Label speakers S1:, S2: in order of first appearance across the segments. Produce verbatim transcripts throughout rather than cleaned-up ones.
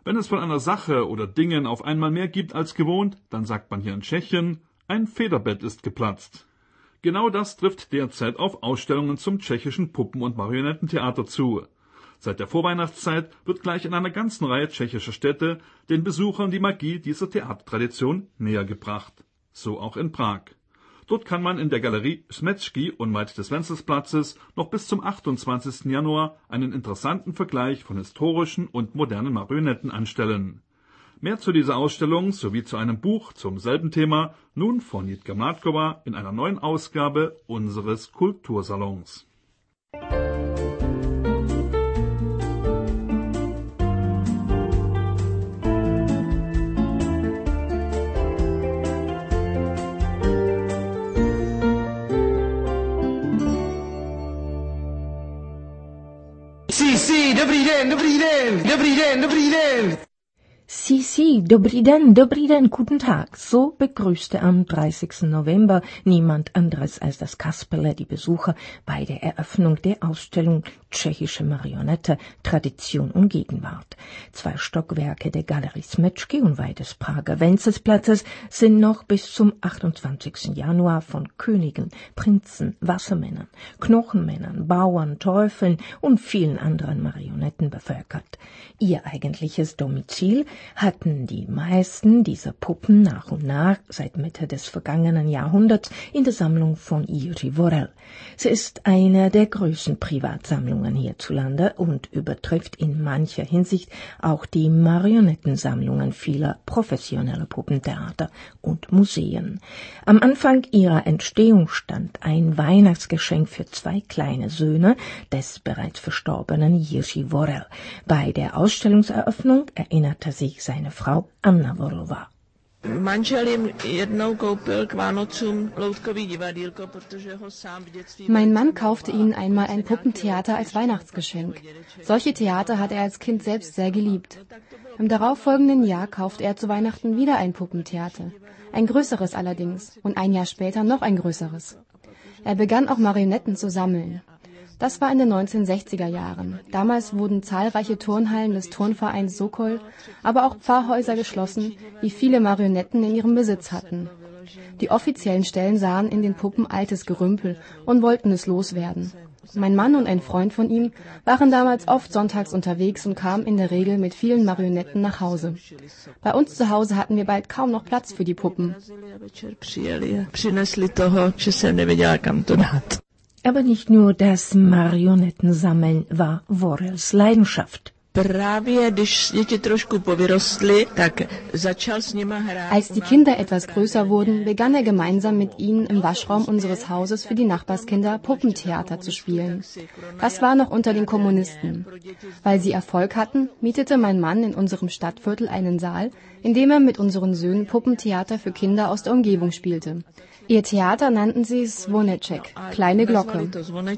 S1: Wenn es von einer Sache oder Dingen auf einmal mehr gibt als gewohnt, dann sagt man hier in Tschechien, ein Federbett ist geplatzt. Genau das trifft derzeit auf Ausstellungen zum tschechischen Puppen- und Marionettentheater zu. Seit der Vorweihnachtszeit wird gleich in einer ganzen Reihe tschechischer Städte den Besuchern die Magie dieser Theatertradition näher gebracht. So auch in Prag. Dort kann man in der Galerie Smetschky unweit des Wencesplatzes noch bis zum achtundzwanzigsten Januar einen interessanten Vergleich von historischen und modernen Marionetten anstellen. Mehr zu dieser Ausstellung sowie zu einem Buch zum selben Thema nun von Jitka Mládková in einer neuen Ausgabe unseres Kultursalons.
S2: Sí, sí, dobrý den, dobrý den, dobrý den, dobrý den.
S3: Si, si, dobrý den, dobrý den, guten Tag. So begrüßte am dreißigsten November niemand anderes als das Kasperle die Besucher bei der Eröffnung der Ausstellung Tschechische Marionette, Tradition und Gegenwart. Zwei Stockwerke der Galerie Smetschky unweit des Prager Wencesplatzes sind noch bis zum achtundzwanzigsten Januar von Königen, Prinzen, Wassermännern, Knochenmännern, Bauern, Teufeln und vielen anderen Marionetten bevölkert. Ihr eigentliches Domizil hatten die meisten dieser Puppen nach und nach seit Mitte des vergangenen Jahrhunderts in der Sammlung von Jiří Worel. Sie ist eine der größten Privatsammlungen hierzulande und übertrifft in mancher Hinsicht auch die Marionettensammlungen vieler professioneller Puppentheater und Museen. Am Anfang ihrer Entstehung stand ein Weihnachtsgeschenk für zwei kleine Söhne des bereits verstorbenen Jiří Worel. Bei der Ausstellungseröffnung erinnerte sich seine Frau Anna Worlová.
S4: Manžel jim jednou koupil k Vánocům loutkový divadýlko, protože ho sám v dětství...
S5: Mein Mann kaufte ihnen einmal ein Puppentheater als Weihnachtsgeschenk. Solche Theater hat er als Kind selbst sehr geliebt. Im darauffolgenden Jahr kaufte er zu Weihnachten wieder ein Puppentheater. Ein größeres allerdings und ein Jahr später noch ein größeres. Er begann auch Marionetten zu sammeln. Das war in den neunzehnhundertsechziger Jahren. Damals wurden zahlreiche Turnhallen des Turnvereins Sokol, aber auch Pfarrhäuser geschlossen, die viele Marionetten in ihrem Besitz hatten. Die offiziellen Stellen sahen in den Puppen altes Gerümpel und wollten es loswerden. Mein Mann und ein Freund von ihm waren damals oft sonntags unterwegs und kamen in der Regel mit vielen Marionetten nach Hause. Bei uns zu Hause hatten wir bald kaum noch Platz für die Puppen.
S3: Aber nicht nur das Marionettensammeln war Worels Leidenschaft.
S5: Als die Kinder etwas größer wurden, begann er gemeinsam mit ihnen im Waschraum unseres Hauses für die Nachbarskinder Puppentheater zu spielen. Das war noch unter den Kommunisten. Weil sie Erfolg hatten, mietete mein Mann in unserem Stadtviertel einen Saal, in dem er mit unseren Söhnen Puppentheater für Kinder aus der Umgebung spielte. Ihr Theater nannten sie Zvoneček, kleine Glocke.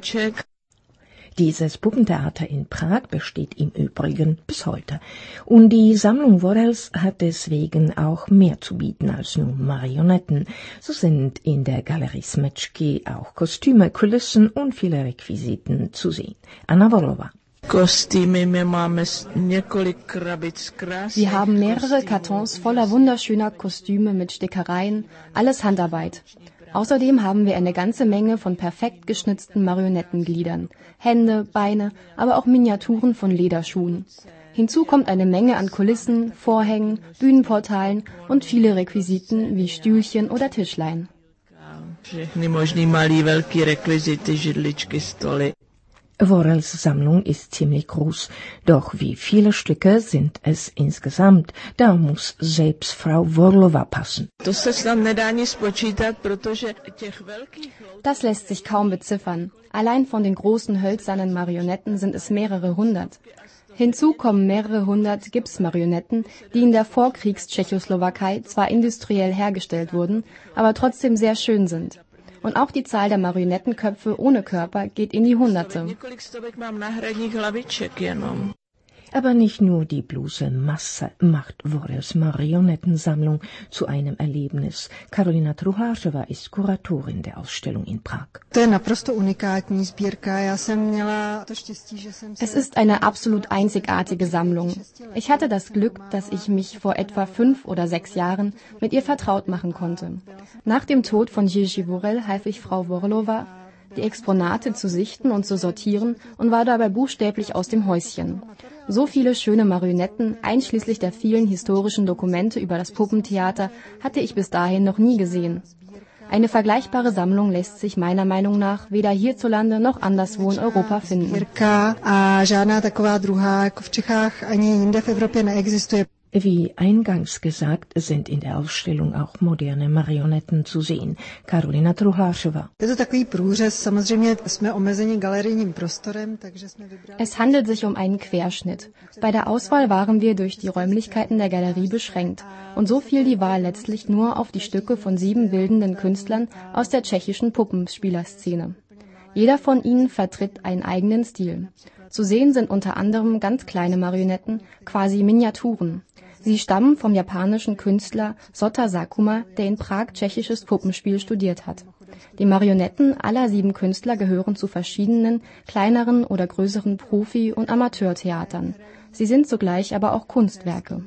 S3: Dieses Puppentheater in Prag besteht im Übrigen bis heute. Und die Sammlung Worels hat deswegen auch mehr zu bieten als nur Marionetten. So sind in der Galerie Smetschky auch Kostüme, Kulissen und viele Requisiten zu sehen. Anna Worlová.
S5: Wir haben mehrere Kartons voller wunderschöner Kostüme mit Stickereien, alles Handarbeit. Außerdem haben wir eine ganze Menge von perfekt geschnitzten Marionettengliedern, Hände, Beine, aber auch Miniaturen von Lederschuhen. Hinzu kommt eine Menge an Kulissen, Vorhängen, Bühnenportalen und viele Requisiten wie Stühlchen oder Tischlein.
S3: Worels Sammlung ist ziemlich groß, doch wie viele Stücke sind es insgesamt? Da muss selbst Frau Worlová passen.
S5: Das lässt sich kaum beziffern. Allein von den großen hölzernen Marionetten sind es mehrere hundert. Hinzu kommen mehrere hundert Gipsmarionetten, die in der Vorkriegs-Tschechoslowakei zwar industriell hergestellt wurden, aber trotzdem sehr schön sind. Und auch die Zahl der Marionettenköpfe ohne Körper geht in die Hunderte.
S3: Aber nicht nur die bloße Masse macht Worrells Marionettensammlung zu einem Erlebnis. Karolina Truhářová ist Kuratorin der Ausstellung in Prag.
S5: Es ist eine absolut einzigartige Sammlung. Ich hatte das Glück, dass ich mich vor etwa fünf oder sechs Jahren mit ihr vertraut machen konnte. Nach dem Tod von Jiří Worrell half ich Frau Worrellová, die Exponate zu sichten und zu sortieren und war dabei buchstäblich aus dem Häuschen. So viele schöne Marionetten, einschließlich der vielen historischen Dokumente über das Puppentheater, hatte ich bis dahin noch nie gesehen. Eine vergleichbare Sammlung lässt sich meiner Meinung nach weder hierzulande noch anderswo in Europa finden.
S3: Wie eingangs gesagt, sind in der Ausstellung auch moderne Marionetten zu sehen. Karolina Truhářová.
S5: Es handelt sich um einen Querschnitt. Bei der Auswahl waren wir durch die Räumlichkeiten der Galerie beschränkt. Und so fiel die Wahl letztlich nur auf die Stücke von sieben bildenden Künstlern aus der tschechischen Puppenspielerszene. Jeder von ihnen vertritt einen eigenen Stil. Zu sehen sind unter anderem ganz kleine Marionetten, quasi Miniaturen. Sie stammen vom japanischen Künstler Sota Sakuma, der in Prag tschechisches Puppenspiel studiert hat. Die Marionetten aller sieben Künstler gehören zu verschiedenen, kleineren oder größeren Profi- und Amateurtheatern. Sie sind zugleich aber auch Kunstwerke.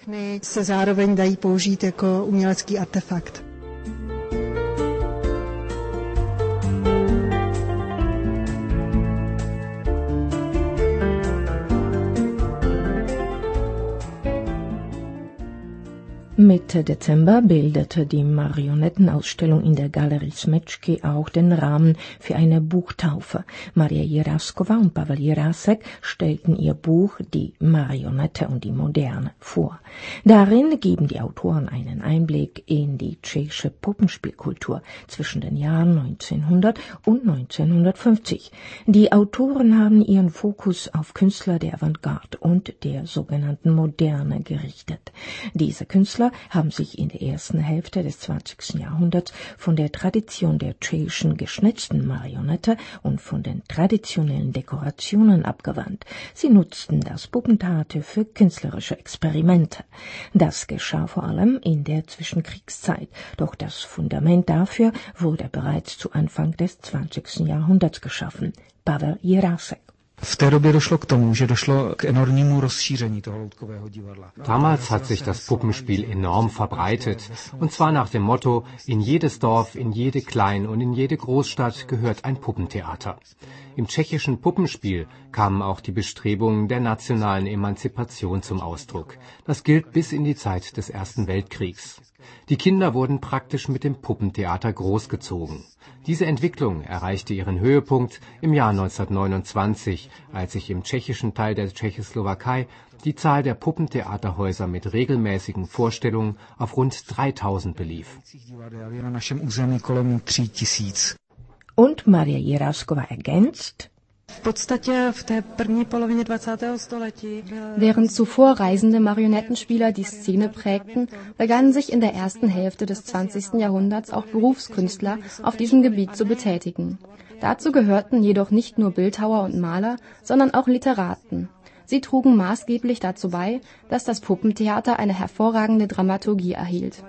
S3: Mitte Dezember bildete die Marionettenausstellung in der Galerie Smečky auch den Rahmen für eine Buchtaufe. Maria Jiráskova und Pavel Jirásek stellten ihr Buch Die Marionette und die Moderne vor. Darin geben die Autoren einen Einblick in die tschechische Puppenspielkultur zwischen den Jahren neunzehnhundert und neunzehnhundertfünfzig. Die Autoren haben ihren Fokus auf Künstler der Avantgarde und der sogenannten Moderne gerichtet. Diese Künstler haben sich in der ersten Hälfte des zwanzigsten Jahrhunderts von der Tradition der tschechischen geschnitzten Marionette und von den traditionellen Dekorationen abgewandt. Sie nutzten das Puppentheater für künstlerische Experimente. Das geschah vor allem in der Zwischenkriegszeit, doch das Fundament dafür wurde bereits zu Anfang des zwanzigsten Jahrhunderts geschaffen. Pavel Jirásek.
S6: V té době došlo k tomu, že došlo k enormnímu rozšíření toho loutkového divadla.
S7: Damals hat sich das Puppenspiel enorm verbreitet, und zwar nach dem Motto, in jedes Dorf, in jede Klein- und in jede Großstadt gehört ein Puppentheater. Im tschechischen Puppenspiel kamen auch die Bestrebungen der nationalen Emanzipation zum Ausdruck. Das gilt bis in die Zeit des Ersten Weltkriegs. Die Kinder wurden praktisch mit dem Puppentheater großgezogen. Diese Entwicklung erreichte ihren Höhepunkt im Jahr neunzehnhundertneunundzwanzig, als sich im tschechischen Teil der Tschechoslowakei die Zahl der Puppentheaterhäuser mit regelmäßigen Vorstellungen auf rund dreitausend belief.
S3: Und Maria Jiráskova ergänzt:
S5: Während zuvor reisende Marionettenspieler die Szene prägten, begannen sich in der ersten Hälfte des zwanzigsten Jahrhunderts auch Berufskünstler auf diesem Gebiet zu betätigen. Dazu gehörten jedoch nicht nur Bildhauer und Maler, sondern auch Literaten. Sie trugen maßgeblich dazu bei, dass das Puppentheater eine hervorragende Dramaturgie erhielt.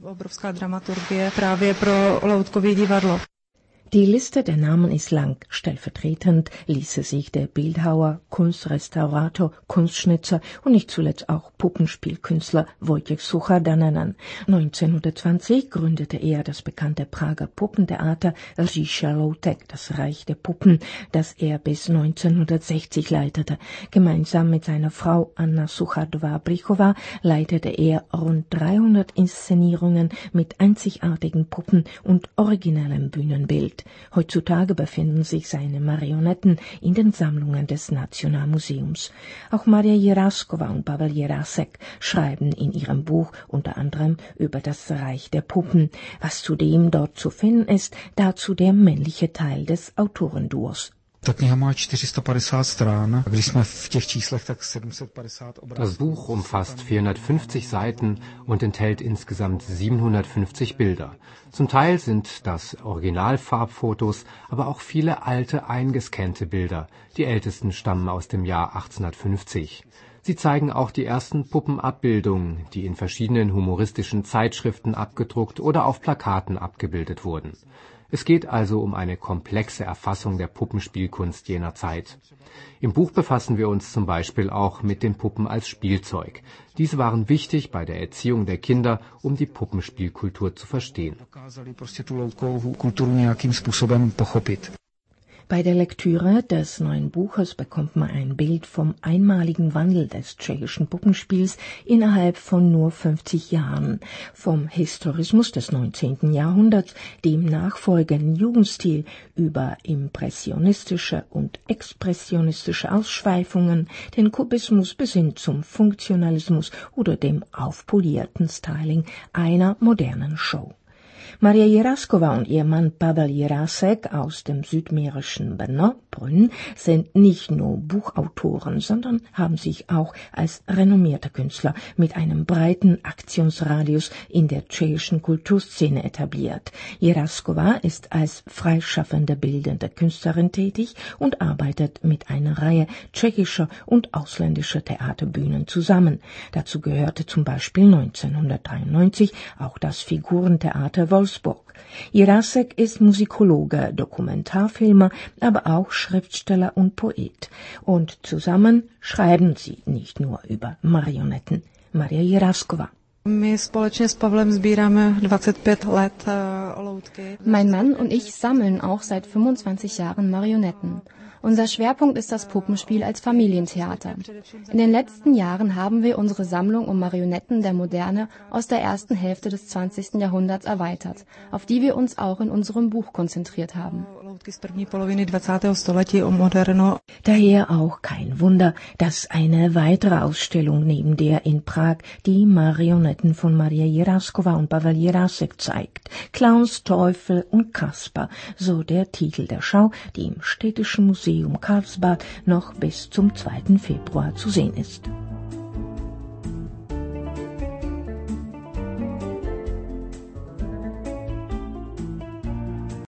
S3: Die Liste der Namen ist lang. Stellvertretend ließe sich der Bildhauer, Kunstrestaurator, Kunstschnitzer und nicht zuletzt auch Puppenspielkünstler Wojciech Suchada nennen. neunzehnhundertzwanzig gründete er das bekannte Prager Puppentheater Říša loutek, das Reich der Puppen, das er bis neunzehnhundertsechzig leitete. Gemeinsam mit seiner Frau Anna Suchardová-Brychová leitete er rund dreihundert Inszenierungen mit einzigartigen Puppen und originellem Bühnenbild. Heutzutage befinden sich seine Marionetten in den Sammlungen des Nationalmuseums. Auch Maria Jiráskova und Pavel Jirásek schreiben in ihrem Buch unter anderem über das Reich der Puppen. Was zudem dort zu finden ist, dazu der männliche Teil des Autorenduos.
S6: Ta kniha má čtyři sta padesát stran. Když jsme v těch číslech, tak sedm set padesát obrázků.
S7: Das Buch umfasst vierhundertfünfzig Seiten und enthält insgesamt siebenhundertfünfzig Bilder. Zum Teil sind das Originalfarbfotos, aber auch viele alte eingescannte Bilder. Die ältesten stammen aus dem Jahr achtzehnhundertfünfzig. Sie zeigen auch die ersten Puppenabbildungen, die in verschiedenen humoristischen Zeitschriften abgedruckt oder auf Plakaten abgebildet wurden. Es geht also um eine komplexe Erfassung der Puppenspielkunst jener Zeit. Im Buch befassen wir uns zum Beispiel auch mit den Puppen als Spielzeug. Diese waren wichtig bei der Erziehung der Kinder, um die Puppenspielkultur zu verstehen.
S3: Bei der Lektüre des neuen Buches bekommt man ein Bild vom einmaligen Wandel des tschechischen Puppenspiels innerhalb von nur fünfzig Jahren. Vom Historismus des neunzehnten Jahrhunderts, dem nachfolgenden Jugendstil, über impressionistische und expressionistische Ausschweifungen, den Kubismus bis hin zum Funktionalismus oder dem aufpolierten Styling einer modernen Show. Maria Jiraskova und ihr Mann Pavel Jirásek aus dem südmährischen Brno, Brünn, sind nicht nur Buchautoren, sondern haben sich auch als renommierter Künstler mit einem breiten Aktionsradius in der tschechischen Kulturszene etabliert. Jiraskova ist als freischaffende bildende Künstlerin tätig und arbeitet mit einer Reihe tschechischer und ausländischer Theaterbühnen zusammen. Dazu gehörte zum Beispiel neunzehnhundertdreiundneunzig auch das Figurentheater Wolfsburg. Jirásek ist Musikologe, Dokumentarfilmer, aber auch Schriftsteller und Poet. Und zusammen schreiben sie nicht nur über Marionetten. Maria Jiraskova.
S8: My společně s Pavlem sbíráme dvacet pět let loutky.
S5: Mein Mann und ich sammeln auch seit fünfundzwanzig Jahren Marionetten. Unser Schwerpunkt ist das Puppenspiel als Familientheater. In den letzten Jahren haben wir unsere Sammlung um Marionetten der Moderne aus der ersten Hälfte des zwanzigsten Jahrhunderts erweitert, auf die wir uns auch in unserem Buch konzentriert haben.
S3: Daher auch kein Wunder, dass eine weitere Ausstellung neben der in Prag die Marionetten von Maria Jiraskova und Pavel Jirásek zeigt. Clowns, Teufel und Kasper, so der Titel der Schau, die im Städtischen Museum Karlsbad noch bis zum zweiten Februar zu sehen ist.